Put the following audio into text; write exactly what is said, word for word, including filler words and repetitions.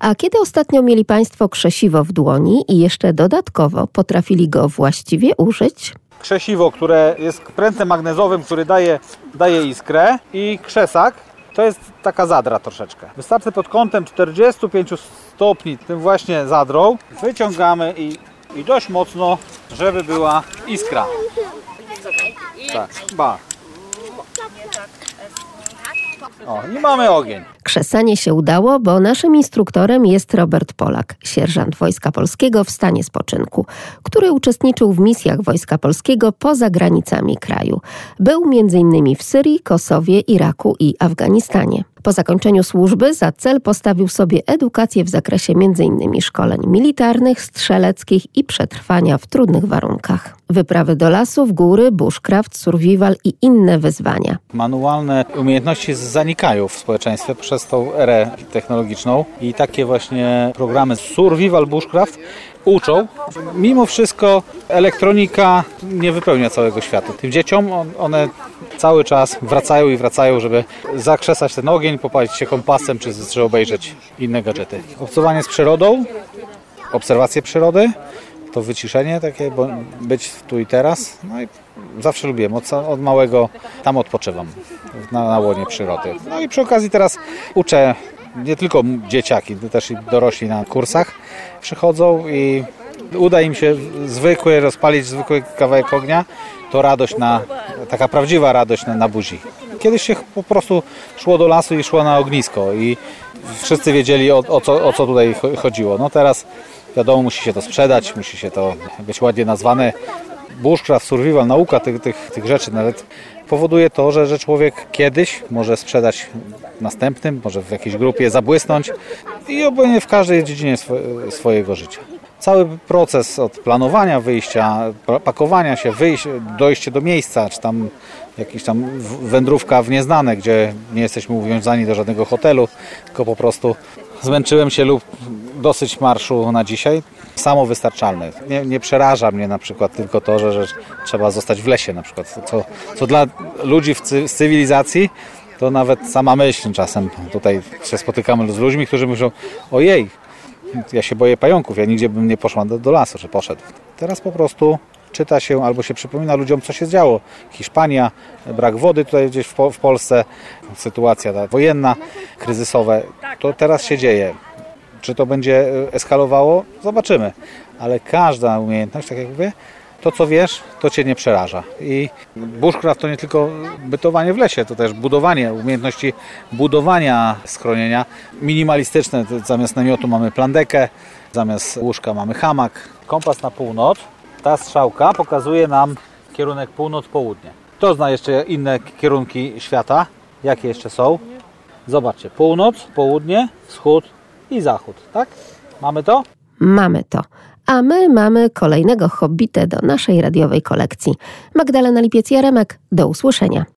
A kiedy ostatnio mieli Państwo krzesiwo w dłoni i jeszcze dodatkowo potrafili go właściwie użyć? Krzesiwo, które jest prętem magnezowym, który daje, daje iskrę, i krzesak to jest taka zadra troszeczkę. Wystarczy pod kątem czterdziestu pięciu stopni tym właśnie zadrą wyciągamy i, i dość mocno, żeby była iskra. Tak, ba. O, i mamy ogień. Krzesanie się udało, bo naszym instruktorem jest Robert Polak, sierżant Wojska Polskiego w stanie spoczynku, który uczestniczył w misjach Wojska Polskiego poza granicami kraju. Był między innymi w Syrii, Kosowie, Iraku i Afganistanie. Po zakończeniu służby za cel postawił sobie edukację w zakresie między innymi szkoleń militarnych, strzeleckich i przetrwania w trudnych warunkach. Wyprawy do lasów, góry, bushcraft, survival i inne wyzwania. Manualne umiejętności zanikają w społeczeństwie przez tą erę technologiczną i takie właśnie programy survival, bushcraft uczą. Mimo wszystko elektronika nie wypełnia całego świata. Tym dzieciom one cały czas wracają i wracają, żeby zakrzesać ten ogień, popalić się kompasem czy, czy obejrzeć inne gadżety. Obcowanie z przyrodą, obserwacje przyrody, to wyciszenie takie, bo być tu i teraz. No i zawsze lubiłem, od, od małego tam odpoczywam, na, na łonie przyrody. No i przy okazji teraz uczę nie tylko dzieciaki, też i dorośli na kursach przychodzą i uda im się zwykły, rozpalić zwykły kawałek ognia, to radość, na, taka prawdziwa radość na, na buzi. Kiedyś się po prostu szło do lasu i szło na ognisko i wszyscy wiedzieli, o, o, co, o co tutaj chodziło. No teraz wiadomo, musi się to sprzedać, musi się to być ładnie nazwane. Bushcraft, survival, nauka tych, tych, tych rzeczy nawet powoduje to, że, że człowiek kiedyś może sprzedać następnym, może w jakiejś grupie zabłysnąć i obojętnie w każdej dziedzinie swo, swojego życia. Cały proces od planowania wyjścia, pakowania się, wyjść, dojście do miejsca, czy tam jakaś tam wędrówka w nieznane, gdzie nie jesteśmy uwiązani do żadnego hotelu, tylko po prostu zmęczyłem się lub dosyć marszu na dzisiaj. Samowystarczalny. Nie, nie przeraża mnie na przykład tylko to, że, że trzeba zostać w lesie na przykład. Co, co dla ludzi w cy, z cywilizacji to nawet sama myśl czasem. Tutaj się spotykamy z ludźmi, którzy myślą, ojej, ja się boję pająków, ja nigdzie bym nie poszła do, do lasu, czy poszedł. Teraz po prostu czyta się albo się przypomina ludziom, co się działo. Hiszpania, brak wody tutaj gdzieś w, po, w Polsce, sytuacja ta wojenna, kryzysowa. To teraz się dzieje. Czy to będzie eskalowało? Zobaczymy. Ale każda umiejętność, tak jak mówię, to co wiesz, to cię nie przeraża. I bushcraft to nie tylko bytowanie w lesie, to też budowanie, umiejętności budowania schronienia. Minimalistyczne, zamiast namiotu mamy plandekę, zamiast łóżka mamy hamak. Kompas na północ. Ta strzałka pokazuje nam kierunek północ-południe. Kto zna jeszcze inne kierunki świata? Jakie jeszcze są? Zobaczcie, północ, południe, wschód i zachód, tak? Mamy to? Mamy to. A my mamy kolejnego hobbitę do naszej radiowej kolekcji. Magdalena Lipiec-Jaremek, do usłyszenia.